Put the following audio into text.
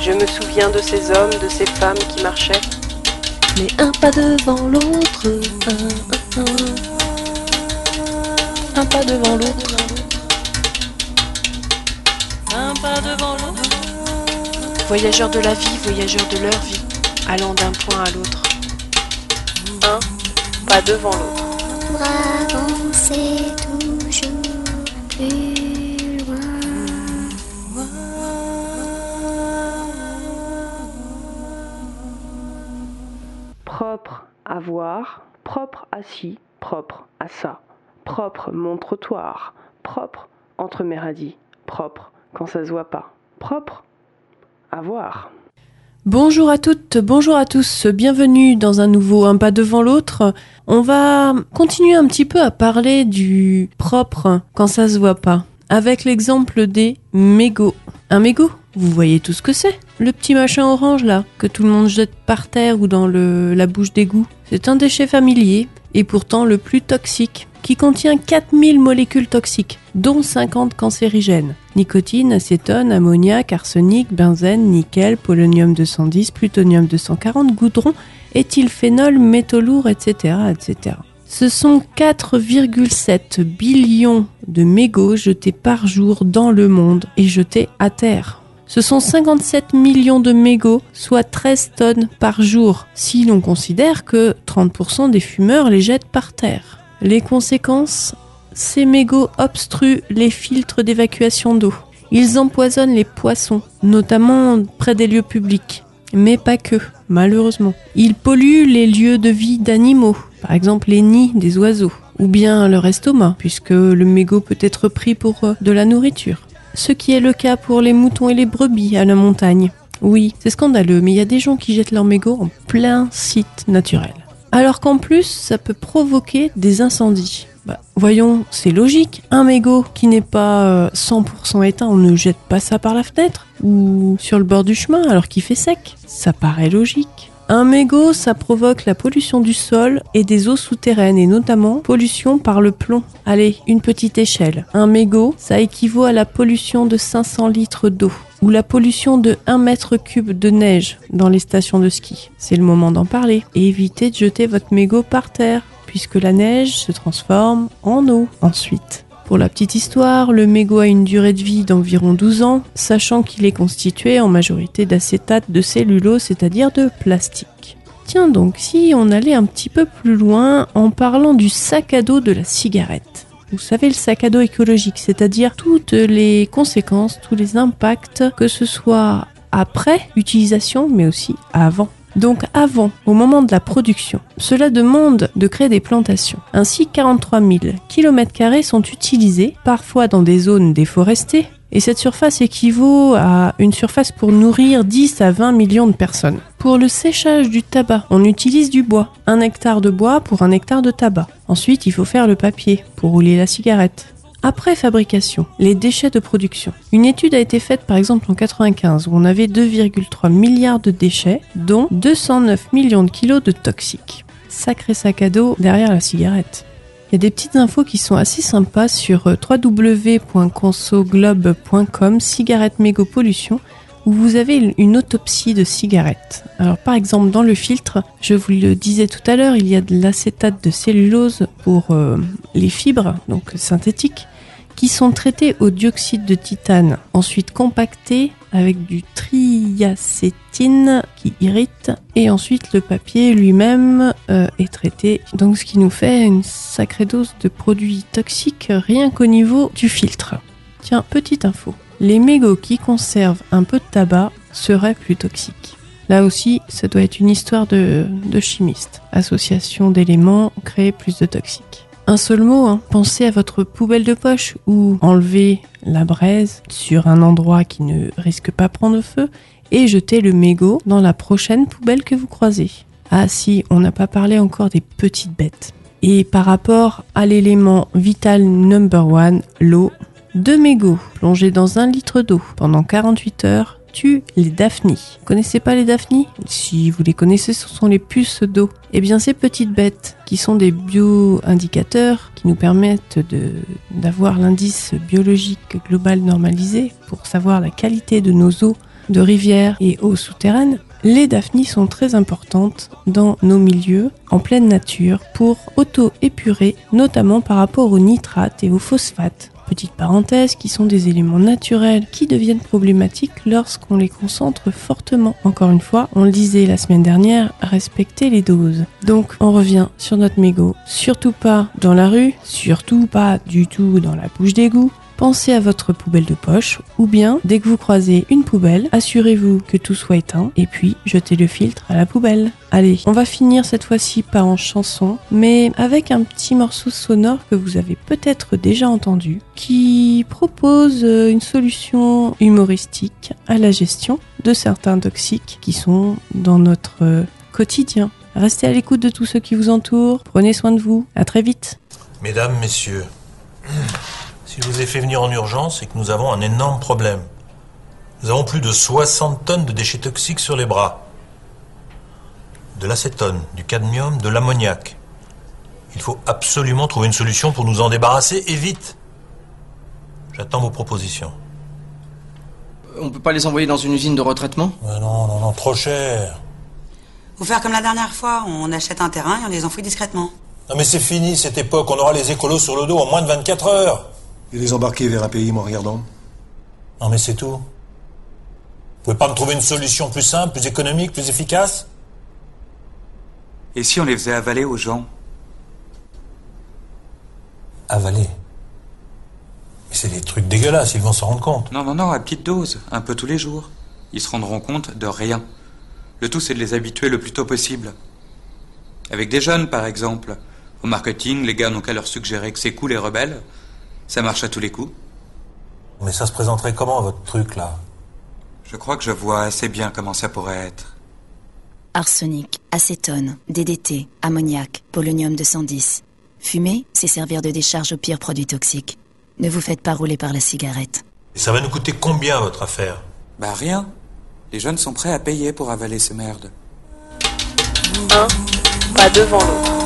Je me souviens de ces hommes, de ces femmes qui marchaient. Mais un pas devant l'autre, un pas devant l'autre, un pas devant l'autre. Voyageurs de la vie, voyageurs de leur vie, allant d'un point à l'autre. Un pas devant l'autre. Pour avancer toujours plus loin. Propre à voir, propre à ci, propre à ça. Propre mon trottoir, propre entre mes radis, propre quand ça se voit pas. Propre à voir. Bonjour à toutes, bonjour à tous, bienvenue dans un nouveau Un pas devant l'autre. On va continuer un petit peu à parler du propre quand ça se voit pas, avec l'exemple des mégots. Un mégot, vous voyez tout ce que c'est, le petit machin orange là, que tout le monde jette par terre ou dans la bouche d'égout. C'est un déchet familier, et pourtant le plus toxique, qui contient 4000 molécules toxiques, dont 50 cancérigènes. Nicotine, acétone, ammoniac, arsenic, benzène, nickel, polonium-210, plutonium-240, goudron, éthylphénol, métaux lourds, etc., etc. Ce sont 4,7 billions de mégots jetés par jour dans le monde et jetés à terre. Ce sont 57 millions de mégots, soit 13 tonnes par jour, si l'on considère que 30% des fumeurs les jettent par terre. Les conséquences, ces mégots obstruent les filtres d'évacuation d'eau. Ils empoisonnent les poissons, notamment près des lieux publics. Mais pas que, malheureusement. Ils polluent les lieux de vie d'animaux, par exemple les nids des oiseaux, ou bien leur estomac, puisque le mégot peut être pris pour de la nourriture. Ce qui est le cas pour les moutons et les brebis à la montagne. Oui, c'est scandaleux, mais il y a des gens qui jettent leurs mégots en plein site naturel. Alors qu'en plus, ça peut provoquer des incendies. Voyons, c'est logique. Un mégot qui n'est pas 100% éteint, on ne jette pas ça par la fenêtre ou sur le bord du chemin alors qu'il fait sec. Ça paraît logique. Un mégot, ça provoque la pollution du sol et des eaux souterraines et notamment pollution par le plomb. Allez, une petite échelle. Un mégot, ça équivaut à la pollution de 500 litres d'eau ou la pollution de 1 mètre cube de neige dans les stations de ski. C'est le moment d'en parler. Et évitez de jeter votre mégot par terre, puisque la neige se transforme en eau ensuite. Pour la petite histoire, le mégot a une durée de vie d'environ 12 ans, sachant qu'il est constitué en majorité d'acétate de cellulose, c'est-à-dire de plastique. Tiens donc, si on allait un petit peu plus loin en parlant du sac à dos de la cigarette. Vous savez, le sac à dos écologique, c'est-à-dire toutes les conséquences, tous les impacts, que ce soit après utilisation, mais aussi avant. Donc avant, au moment de la production, cela demande de créer des plantations. Ainsi, 43 000 km² sont utilisés, parfois dans des zones déforestées, et cette surface équivaut à une surface pour nourrir 10 à 20 millions de personnes. Pour le séchage du tabac, on utilise du bois. 1 hectare de bois pour 1 hectare de tabac. Ensuite, il faut faire le papier pour rouler la cigarette. Après fabrication, les déchets de production. Une étude a été faite par exemple en 1995 où on avait 2,3 milliards de déchets, dont 209 millions de kilos de toxiques. Sacré sac à dos derrière la cigarette. Il y a des petites infos qui sont assez sympas sur www.consoglobe.com, cigarette mégot pollution, où vous avez une autopsie de cigarettes. Alors par exemple dans le filtre, je vous le disais tout à l'heure, il y a de l'acétate de cellulose pour les fibres, donc synthétiques, qui sont traitées au dioxyde de titane, ensuite compactées avec du triacétine qui irrite, et ensuite le papier lui-même est traité, donc ce qui nous fait une sacrée dose de produits toxiques rien qu'au niveau du filtre. Tiens, petite info. Les mégots qui conservent un peu de tabac seraient plus toxiques. Là aussi, ça doit être une histoire de chimistes. Association d'éléments crée plus de toxiques. Un seul mot, pensez à votre poubelle de poche ou enlevez la braise sur un endroit qui ne risque pas prendre feu et jetez le mégot dans la prochaine poubelle que vous croisez. Ah si, on n'a pas parlé encore des petites bêtes. Et par rapport à l'élément vital number 1, l'eau, 2 mégots plongés dans 1 litre d'eau pendant 48 heures tuent les daphnies. Vous connaissez pas les daphnies ? Si vous les connaissez, ce sont les puces d'eau. Eh bien, ces petites bêtes qui sont des bio-indicateurs qui nous permettent d'avoir l'indice biologique global normalisé pour savoir la qualité de nos eaux de rivières et eaux souterraines, les daphnies sont très importantes dans nos milieux en pleine nature pour auto-épurer, notamment par rapport aux nitrates et aux phosphates. Petite parenthèse, qui sont des éléments naturels qui deviennent problématiques lorsqu'on les concentre fortement. Encore une fois, on le disait la semaine dernière, respecter les doses. Donc on revient sur notre mégot. Surtout pas dans la rue, surtout pas du tout dans la bouche d'égout. Pensez à votre poubelle de poche, ou bien, dès que vous croisez une poubelle, assurez-vous que tout soit éteint, et puis jetez le filtre à la poubelle. Allez, on va finir cette fois-ci par en chanson, mais avec un petit morceau sonore que vous avez peut-être déjà entendu, qui propose une solution humoristique à la gestion de certains toxiques qui sont dans notre quotidien. Restez à l'écoute de tous ceux qui vous entourent, prenez soin de vous, à très vite. Mesdames, messieurs, si je vous ai fait venir en urgence, c'est que nous avons un énorme problème. Nous avons plus de 60 tonnes de déchets toxiques sur les bras. De l'acétone, du cadmium, de l'ammoniac. Il faut absolument trouver une solution pour nous en débarrasser, et vite. J'attends vos propositions. On peut pas les envoyer dans une usine de retraitement ? Non, trop cher. Faut faire comme la dernière fois, on achète un terrain et on les enfouit discrètement. Non mais c'est fini cette époque, on aura les écolos sur le dos en moins de 24 heures. Et les embarquer vers un pays moins regardant. Non mais c'est tout. Vous pouvez pas me trouver une solution plus simple, plus économique, plus efficace ? Et si on les faisait avaler aux gens ? Avaler ? Mais c'est des trucs dégueulasses, ils vont s'en rendre compte. Non, à petite dose, un peu tous les jours. Ils se rendront compte de rien. Le tout, c'est de les habituer le plus tôt possible. Avec des jeunes, par exemple. Au marketing, les gars n'ont qu'à leur suggérer que c'est cool et rebelle. Ça marche à tous les coups. Mais ça se présenterait comment, votre truc, là ? Je crois que je vois assez bien comment ça pourrait être. Arsenic, acétone, DDT, ammoniac, polonium 210. Fumer, c'est servir de décharge aux pires produits toxiques. Ne vous faites pas rouler par la cigarette. Et ça va nous coûter combien, votre affaire ? Bah rien. Les jeunes sont prêts à payer pour avaler ces merdes. Un pas devant l'autre.